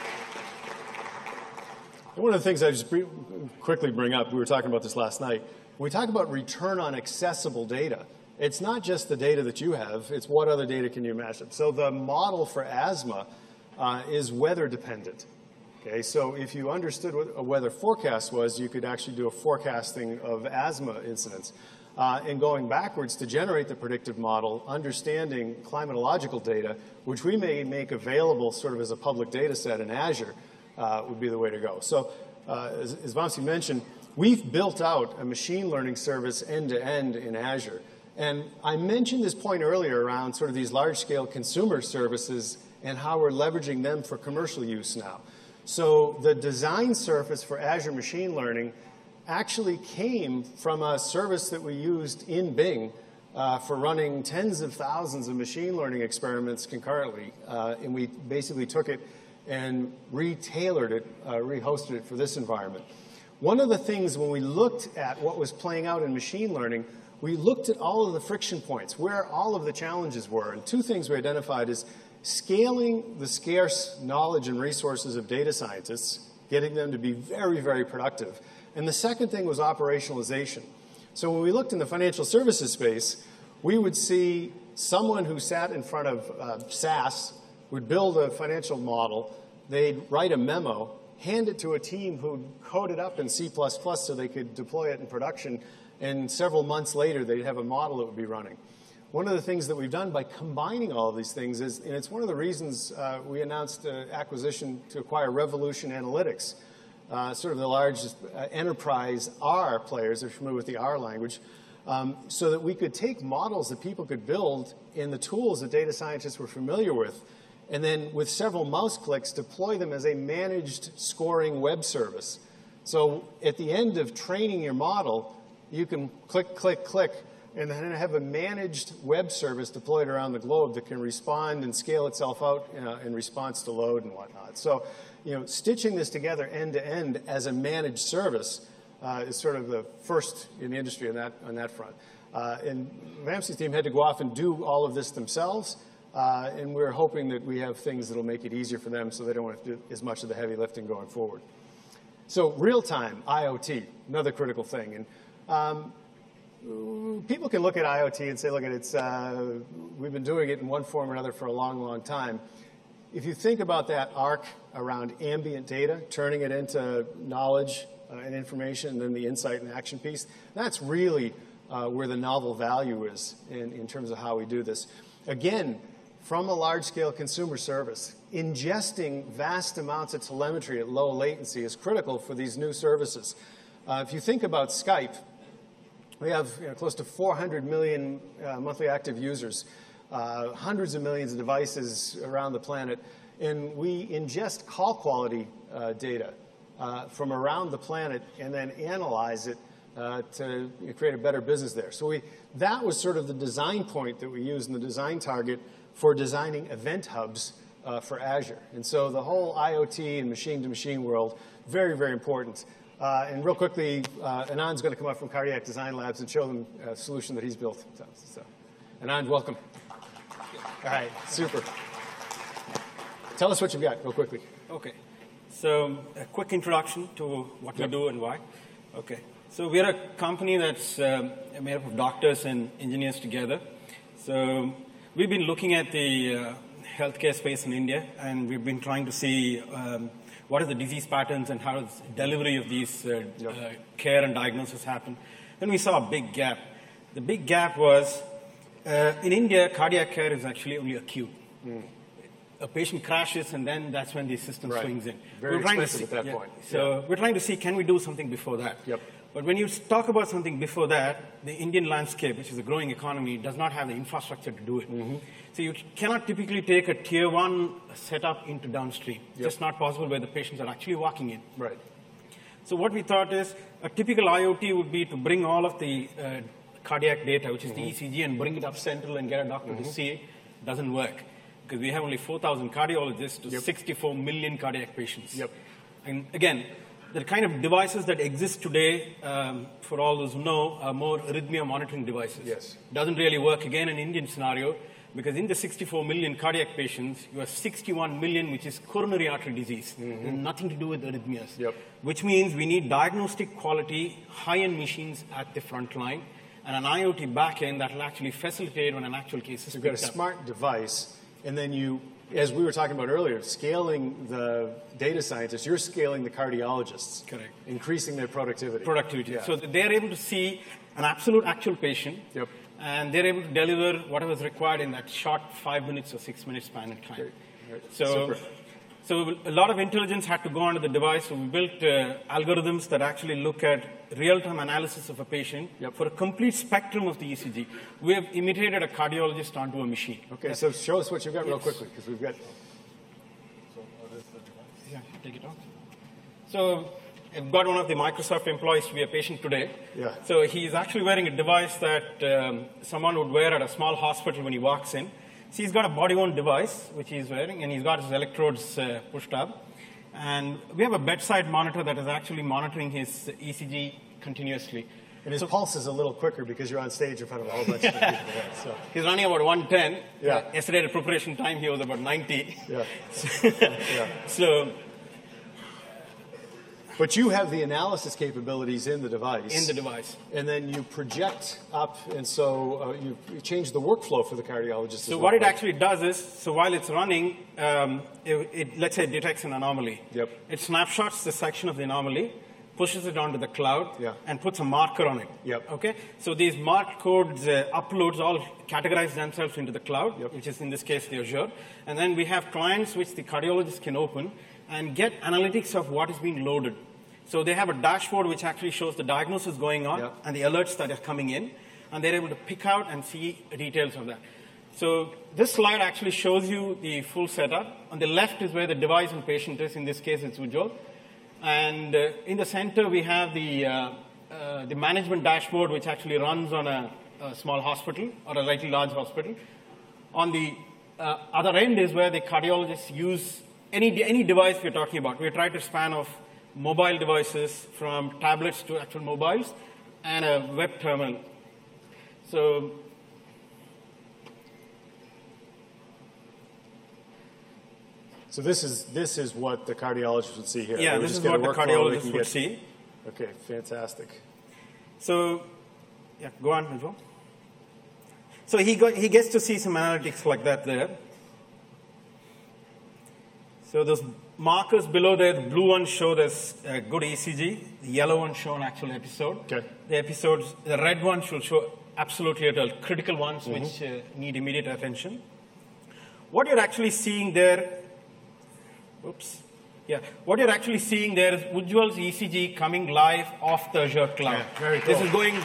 One of the things I just quickly bring up, we were talking about this last night, when we talk about return on accessible data, it's not just the data that you have, it's what other data can you imagine. So the model for asthma is weather dependent. Okay, so if you understood what a weather forecast was, you could actually do a forecasting of asthma incidents. And going backwards to generate the predictive model, understanding climatological data, which we may make available sort of as a public data set in Azure, would be the way to go. So as Vamsi mentioned, we've built out a machine learning service end-to-end in Azure. And I mentioned this point earlier around sort of these large-scale consumer services and how we're leveraging them for commercial use now. So the design surface for Azure Machine Learning actually came from a service that we used in Bing for running tens of thousands of machine learning experiments concurrently. And we basically took it and retailored it, rehosted it for this environment. One of the things when we looked at what was playing out in machine learning, we looked at all of the friction points, where all of the challenges were. And 2 things we identified is scaling the scarce knowledge and resources of data scientists, getting them to be very, very productive. And the second thing was operationalization. So when we looked in the financial services space, we would see someone who sat in front of SAS would build a financial model, they'd write a memo, hand it to a team who'd code it up in C++ so they could deploy it in production, and several months later they'd have a model that would be running. One of the things that we've done by combining all of these things is, and it's one of the reasons we announced an acquisition to acquire Revolution Analytics, sort of the largest enterprise R players, if you're familiar with the R language, so that we could take models that people could build in the tools that data scientists were familiar with, and then with several mouse clicks deploy them as a managed scoring web service. So at the end of training your model, you can click, click, click, and then have a managed web service deployed around the globe that can respond and scale itself out in response to load and whatnot. So, stitching this together end to end as a managed service is sort of the first in the industry on that front. And Vamsi's team had to go off and do all of this themselves, and we're hoping that we have things that will make it easier for them so they don't want to do as much of the heavy lifting going forward. So real-time IoT, another critical thing. And people can look at IoT and say, look, we've been doing it in one form or another for a long, long time. If you think about that arc around ambient data, turning it into knowledge and information, and then the insight and action piece, that's really where the novel value is in terms of how we do this. Again, from a large-scale consumer service, ingesting vast amounts of telemetry at low latency is critical for these new services. If you think about Skype, we have close to 400 million monthly active users, hundreds of millions of devices around the planet, and we ingest call quality data from around the planet and then analyze it to create a better business there. So that was sort of the design point that we used in the design target for designing event hubs for Azure. And so the whole IoT and machine-to-machine world, very, very important. And real quickly, Anand's going to come up from Cardiac Design Labs and show them a solution that he's built. So Anand, welcome. All right, super. Tell us what you've got, real quickly. Okay. So a quick introduction to what we do and why. Okay. So we're a company that's made up of doctors and engineers together. So we've been looking at the healthcare space in India, and we've been trying to see what are the disease patterns and how does delivery of these care and diagnosis happen. And we saw a big gap. The big gap was, in India, cardiac care is actually only acute. A patient crashes, and then that's when the system swings in. Very expensive at that point. So we're trying to see, can we do something before that? Yep. But when you talk about something before that, the Indian landscape, which is a growing economy, does not have the infrastructure to do it. So you cannot typically take a tier 1 setup into downstream. It's just not possible where the patients are actually walking in. Right. So what we thought is a typical IoT would be to bring all of the cardiac data, which is the ECG, and bring it up central and get a doctor to see it. Doesn't work because we have only 4,000 cardiologists to 64 million cardiac patients. And again, the kind of devices that exist today, for all those who know, are more arrhythmia monitoring devices. Doesn't really work again in Indian scenario because in the 64 million cardiac patients, you have 61 million, which is coronary artery disease. Nothing to do with arrhythmias. Which means we need diagnostic quality, high-end machines at the front line, and an IoT backend that will actually facilitate when an actual case is You've got a smart device, and then you, as we were talking about earlier, scaling the data scientists, you're scaling the cardiologists. Correct. Increasing their productivity. So that they're able to see an absolute actual patient, and they're able to deliver whatever is required in that short 5 minutes or 6 minutes span of time. So a lot of intelligence had to go onto the device. So we built algorithms that actually look at real-time analysis of a patient for a complete spectrum of the ECG. We have imitated a cardiologist onto a machine. Okay, so show us what you've got real quickly, because we've got... Yeah, take it off. So I've got one of the Microsoft employees to be a patient today. So he's actually wearing a device that someone would wear at a small hospital when he walks in. So he's got a body-worn device, which he's wearing, and he's got his electrodes pushed up. And we have a bedside monitor that is actually monitoring his ECG continuously. And his pulse is a little quicker because you're on stage in front of a whole bunch of people. So. He's running about 110. Yesterday at preparation time, he was about 90. So... But you have the analysis capabilities in the device. In the device. And then you project up, and so you change the workflow for the cardiologist. So what it actually does is, so while it's running, let's say it detects an anomaly. It snapshots the section of the anomaly, pushes it onto the cloud, and puts a marker on it. Okay? So these marked codes, uploads all categorize themselves into the cloud, which is in this case the Azure. And then we have clients which the cardiologist can open and get analytics of what is being loaded. So they have a dashboard which actually shows the diagnosis going on and the alerts that are coming in, and they're able to pick out and see details of that. So this slide actually shows you the full setup. On the left is where the device and patient is. In this case, it's Ujjwal. And in the center, we have the management dashboard, which actually runs on a small hospital or a slightly large hospital. On the other end is where the cardiologists use any device we're talking about. We try to span off mobile devices from tablets to actual mobiles and a web terminal. So this is what the cardiologist would see here. Yeah, this is what the cardiologist would see. Okay, fantastic. So, yeah, go on, Ujjwal. So he gets to see some analytics like that there. So those markers below there, the blue ones show this good ECG. The yellow ones show an actual episode. The red ones will show absolutely critical ones which need immediate attention. What you're actually seeing there, what you're actually seeing there is Ujjwal's ECG coming live off the Azure cloud. Very cool. This is going...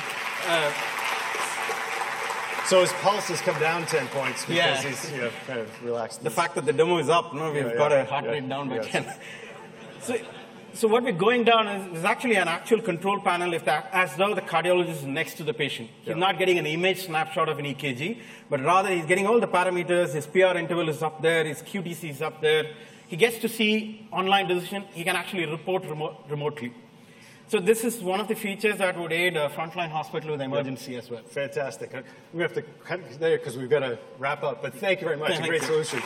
So his pulse has come down 10 points because he's kind of relaxed. The fact that the demo is up, we've got a heart rate down by 10. So what we're going down is actually an actual control panel as though the cardiologist is next to the patient. He's not getting an image snapshot of an EKG, but rather he's getting all the parameters. His PR interval is up there. His QTC is up there. He gets to see online decision. He can actually report remotely. So this is one of the features that would aid a frontline hospital with emergency as well. Fantastic. We have to cut there because we've got to wrap up. But thank you very much. A great solution.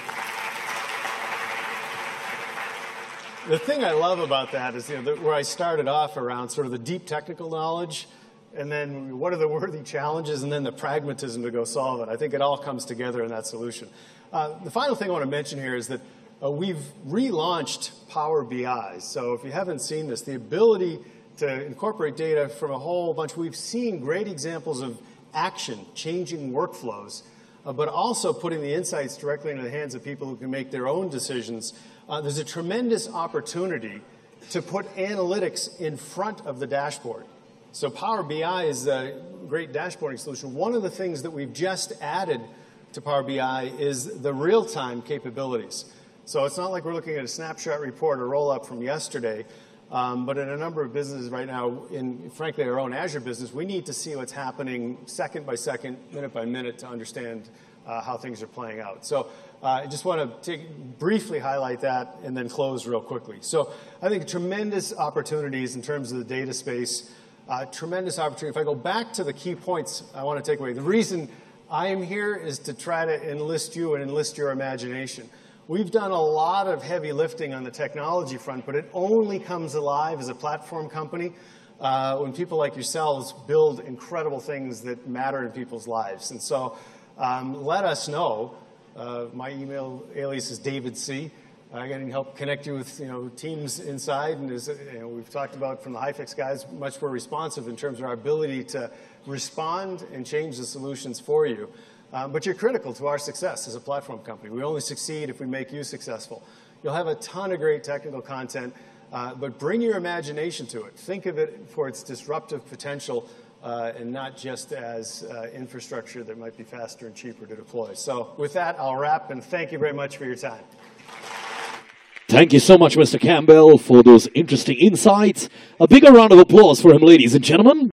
The thing I love about that is where I started off around sort of the deep technical knowledge, and then what are the worthy challenges, and then the pragmatism to go solve it. I think it all comes together in that solution. The final thing I want to mention here is that we've relaunched Power BI. So if you haven't seen this, the ability to incorporate data from a whole bunch. We've seen great examples of action, changing workflows, but also putting the insights directly into the hands of people who can make their own decisions. There's a tremendous opportunity to put analytics in front of the dashboard. So Power BI is a great dashboarding solution. One of the things that we've just added to Power BI is the real-time capabilities. So it's not like we're looking at a snapshot report or roll-up from yesterday, but in a number of businesses right now, in frankly our own Azure business, we need to see what's happening second by second, minute by minute to understand how things are playing out. So I just want to briefly highlight that and then close real quickly. So I think tremendous opportunities in terms of the data space, tremendous opportunity. If I go back to the key points I want to take away, the reason I am here is to try to enlist you and enlist your imagination. We've done a lot of heavy lifting on the technology front, but it only comes alive as a platform company when people like yourselves build incredible things that matter in people's lives. And so let us know. My email alias is David C. I can help connect you with teams inside, and as we've talked about from the HiFix guys, much more responsive in terms of our ability to respond and change the solutions for you. But you're critical to our success as a platform company. We only succeed if we make you successful. You'll have a ton of great technical content, but bring your imagination to it. Think of it for its disruptive potential and not just as infrastructure that might be faster and cheaper to deploy. So with that, I'll wrap, and thank you very much for your time. Thank you so much, Mr. Campbell, for those interesting insights. A bigger round of applause for him, ladies and gentlemen.